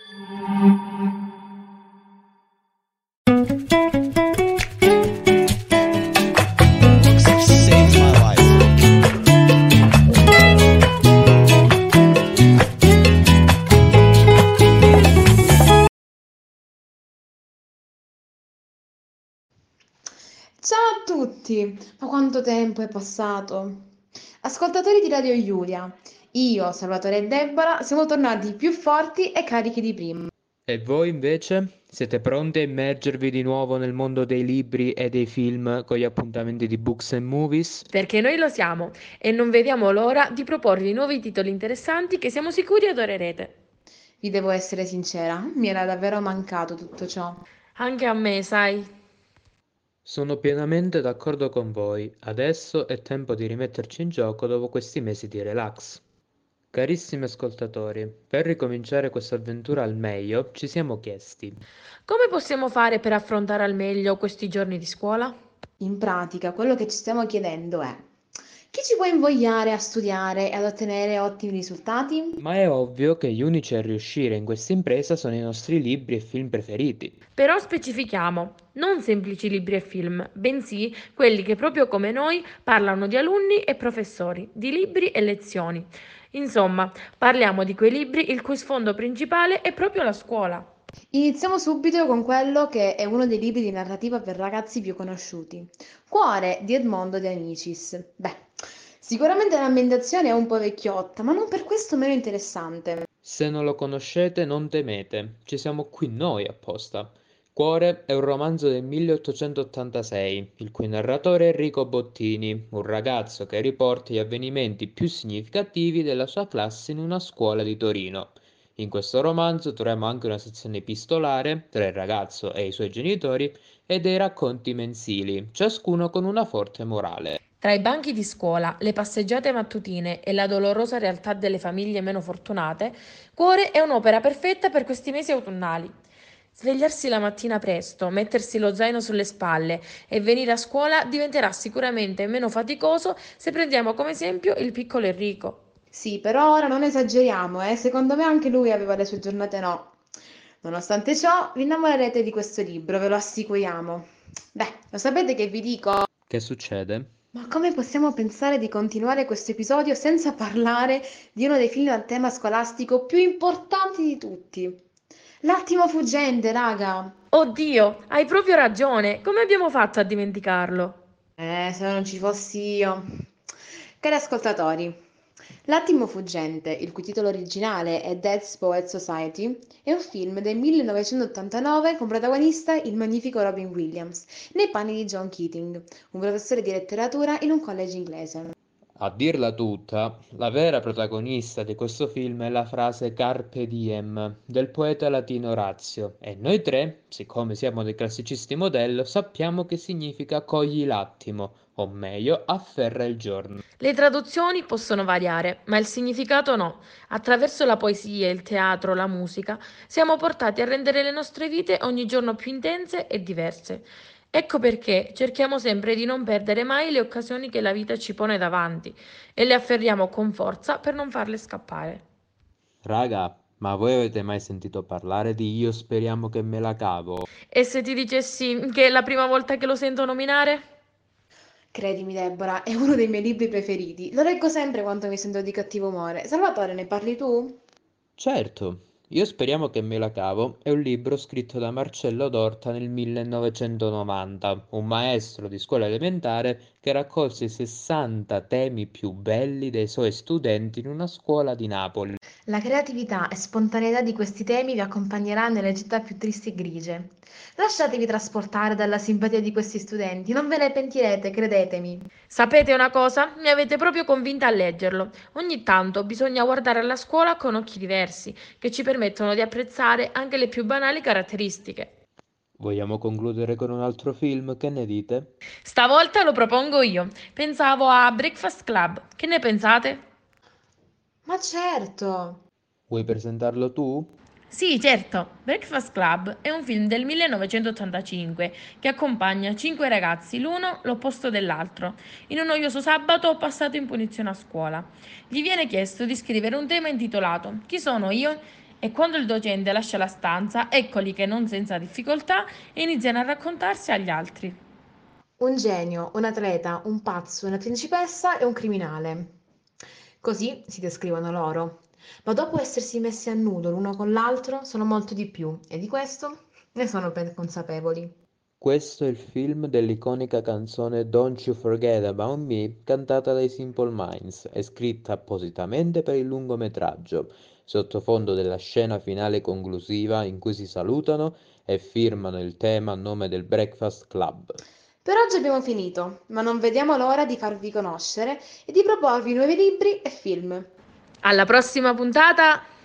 Saved my life. Ciao a tutti! Ma quanto tempo è passato? Ascoltatori di Radio Giulia, io, Salvatore e Deborah siamo tornati più forti e carichi di prima. E voi invece? Siete pronti a immergervi di nuovo nel mondo dei libri e dei film con gli appuntamenti di Books and Movies? Perché noi lo siamo e non vediamo l'ora di proporvi nuovi titoli interessanti che siamo sicuri adorerete. Vi devo essere sincera, mi era davvero mancato tutto ciò. Anche a me, sai. Sono pienamente d'accordo con voi. Adesso è tempo di rimetterci in gioco dopo questi mesi di relax. Carissimi ascoltatori, per ricominciare questa avventura al meglio, ci siamo chiesti: Come possiamo fare per affrontare al meglio questi giorni di scuola? In pratica, quello che ci stiamo chiedendo è: chi ci può invogliare a studiare e ad ottenere ottimi risultati? ma è ovvio che gli unici a riuscire in questa impresa sono i nostri libri e film preferiti. Però specifichiamo, non semplici libri e film, bensì quelli che proprio come noi parlano di alunni e professori, di libri e lezioni. Insomma, parliamo di quei libri il cui sfondo principale è proprio la scuola. Iniziamo subito con quello che è uno dei libri di narrativa per ragazzi più conosciuti, Cuore di Edmondo De Amicis. Beh, sicuramente l'ambientazione è un po' vecchiotta, ma non per questo meno interessante. Se non lo conoscete, non temete, ci siamo qui noi apposta. Cuore è un romanzo del 1886, il cui narratore è Enrico Bottini, un ragazzo che riporta gli avvenimenti più significativi della sua classe in una scuola di Torino. In questo romanzo troviamo anche una sezione epistolare tra il ragazzo e i suoi genitori e dei racconti mensili, ciascuno con una forte morale. Tra i banchi di scuola, le passeggiate mattutine e la dolorosa realtà delle famiglie meno fortunate, Cuore è un'opera perfetta per questi mesi autunnali. Svegliarsi la mattina presto, mettersi lo zaino sulle spalle e venire a scuola diventerà sicuramente meno faticoso se prendiamo come esempio il piccolo Enrico. Sì, però ora non esageriamo, eh? Secondo me anche lui aveva le sue giornate no. Nonostante ciò, vi innamorerete di questo libro, ve lo assicuriamo. Beh, lo sapete che vi dico? Che succede? Ma come possiamo pensare di continuare questo episodio senza parlare di uno dei film a tema scolastico più importanti di tutti? L'attimo fuggente, raga! Oddio, hai proprio ragione, come abbiamo fatto a dimenticarlo? Se non ci fossi io. Cari ascoltatori, L'attimo fuggente, il cui titolo originale è Dead Poets Society, è un film del 1989 con protagonista il magnifico Robin Williams, nei panni di John Keating, un professore di letteratura in un college inglese. A dirla tutta, la vera protagonista di questo film è la frase Carpe diem del poeta latino Orazio e noi tre, siccome siamo dei classicisti modello, sappiamo che significa cogli l'attimo, o meglio, afferra il giorno. Le traduzioni possono variare, ma il significato no. Attraverso la poesia, il teatro, la musica, siamo portati a rendere le nostre vite ogni giorno più intense e diverse. Ecco perché cerchiamo sempre di non perdere mai le occasioni che la vita ci pone davanti e le afferriamo con forza per non farle scappare. Raga, ma voi avete mai sentito parlare di Io speriamo che me la cavo? E se ti dicessi che è la prima volta che lo sento nominare? Credimi, Deborah, è uno dei miei libri preferiti. Lo leggo sempre quando mi sento di cattivo umore. Salvatore, ne parli tu? Certo, Io speriamo che me la cavo è un libro scritto da Marcello Dorta nel 1990, un maestro di scuola elementare che raccolse i 60 temi più belli dei suoi studenti in una scuola di Napoli. La creatività e spontaneità di questi temi vi accompagnerà nelle città più tristi e grigie. Lasciatevi trasportare dalla simpatia di questi studenti, non ve ne pentirete, credetemi. Sapete una cosa? Mi avete proprio convinta a leggerlo. Ogni tanto bisogna guardare alla scuola con occhi diversi, che ci permettono di apprezzare anche le più banali caratteristiche. Vogliamo concludere con un altro film? Che ne dite? Stavolta lo propongo io. Pensavo a Breakfast Club. Che ne pensate? Ma certo! Vuoi presentarlo tu? Sì, certo. Breakfast Club è un film del 1985 che accompagna cinque ragazzi, l'uno l'opposto dell'altro, in un noioso sabato passato in punizione a scuola. Gli viene chiesto di scrivere un tema intitolato Chi sono io? E quando il docente lascia la stanza, eccoli che non senza difficoltà iniziano a raccontarsi agli altri. Un genio, un atleta, un pazzo, una principessa e un criminale. Così si descrivono loro. Ma dopo essersi messi a nudo l'uno con l'altro, sono molto di più e di questo ne sono ben consapevoli. Questo è il film dell'iconica canzone Don't You Forget About Me, cantata dai Simple Minds e scritta appositamente per il lungometraggio, sottofondo della scena finale conclusiva in cui si salutano e firmano il tema a nome del Breakfast Club. Per oggi abbiamo finito, ma non vediamo l'ora di farvi conoscere e di proporvi nuovi libri e film. Alla prossima puntata!